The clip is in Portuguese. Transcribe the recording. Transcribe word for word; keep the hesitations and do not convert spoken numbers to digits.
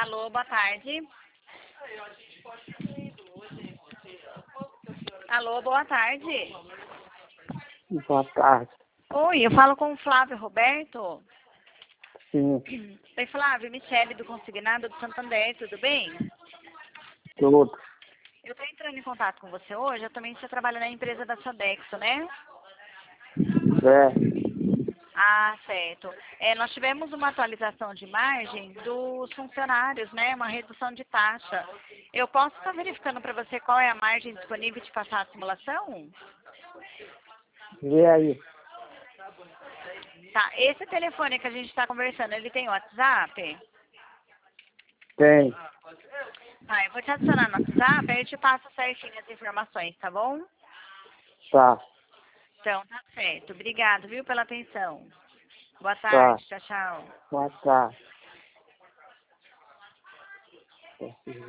Alô, boa tarde. Alô, boa tarde. Boa tarde. Oi, eu falo com o Flávio Roberto. Sim, Oi, Flávio, Michele do Consignado do Santander, tudo bem? tudo. Eu estou entrando em contato com você hoje, eu também estou trabalhando na empresa da Sodexo, né? É, Ah, certo. É, nós tivemos uma atualização de margem dos funcionários, né? Uma redução de taxa. Eu posso estar verificando para você qual é a margem disponível de passar a simulação? vê aí. Tá, esse telefone que a gente está conversando, ele tem WhatsApp? Tem. Tá, eu vou te adicionar no WhatsApp, aí eu te passo certinho as informações, tá bom? Tá, Então, tá certo. Obrigado, viu, pela atenção. Boa tá. tarde, tchau, tchau. Boa tarde.